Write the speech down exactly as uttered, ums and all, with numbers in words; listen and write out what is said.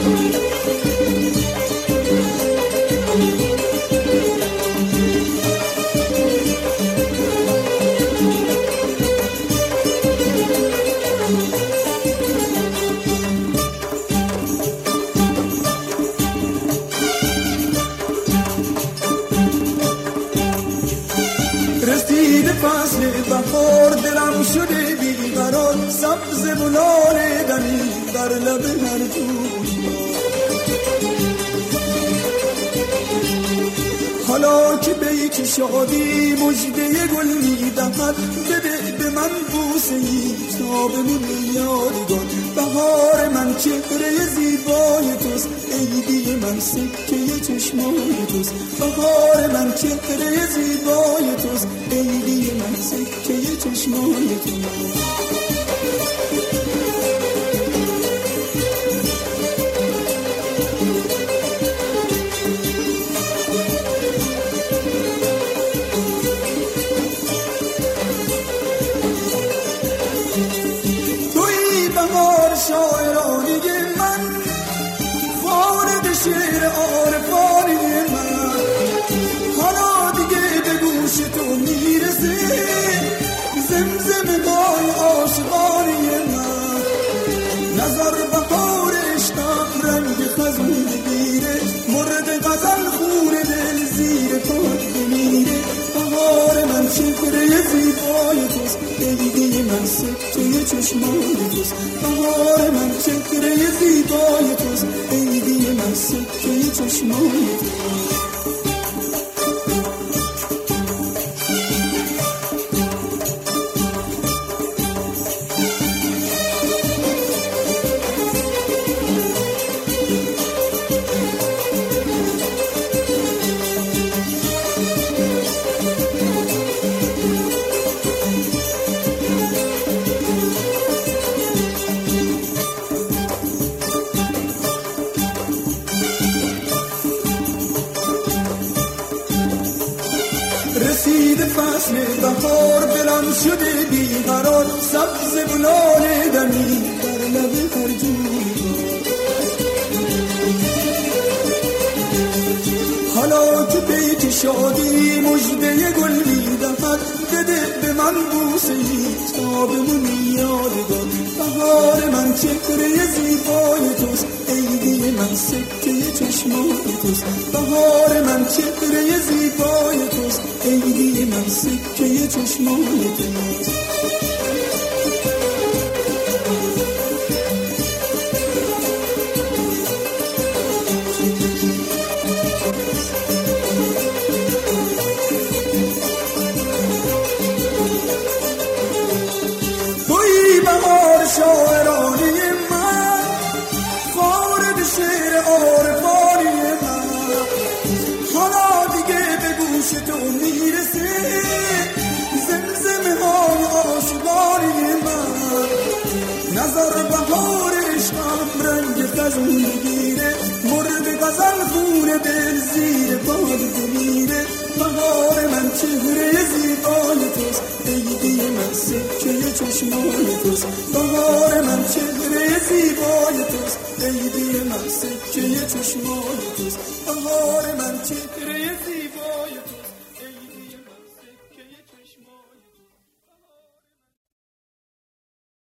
رسید فصل بهار دلم شده بیقرار، سبز و لاله دمی بر لب هر جوی. حالا که بیت شادی مژده گل میدهد، بده به من بوسه ای تا بمونه یادگار. بهار من چهره زیبای توست، عیدی من سکه چشمای توست. بهار من چهره زیبای توست، عیدی من سکه چشمای توست. شاعرانی من وارد شعر عارفانی من، حالا دیگه به گوش تو میرسه زمزمه های عاشقانی من. نظر بهار عشقم رنگ خزون بگیره، مرد غزل خون دل زیر پات بمیره. بهار من چهره زیبای توست، عیدی من سکه چشمای توست. بهار من چهره زیبای توست، عیدی من سکه چشمای توست. رسید فصل بهار دلم شده بیقرار، سبز و لاله دمی بر لب هر جوی. حالا که بیت شادی مژده گل میدهد، بده به من بوسه ای تا بمونی یادگار. بهار من چهره زیبای توست، عیدی من سکه چشمای توست. بهار من چهره زیبای توست، عیدی من سکه چشمای توست. توی بهار شاعرانی من، وارد شعر عارفانی من، حالا دیگه به گوش تو میرسه زمزمه های عاشقانی من. نظر بهار عشقم رنگ خزون بگیره، مرد غزل خون دل زیر باد بمیره. بهار من چهره زیبای توست، عیدی من سکه چشمای توست. بهار من چهره زیبای توست، عیدی من سکه چشمای توست. بهار من چهره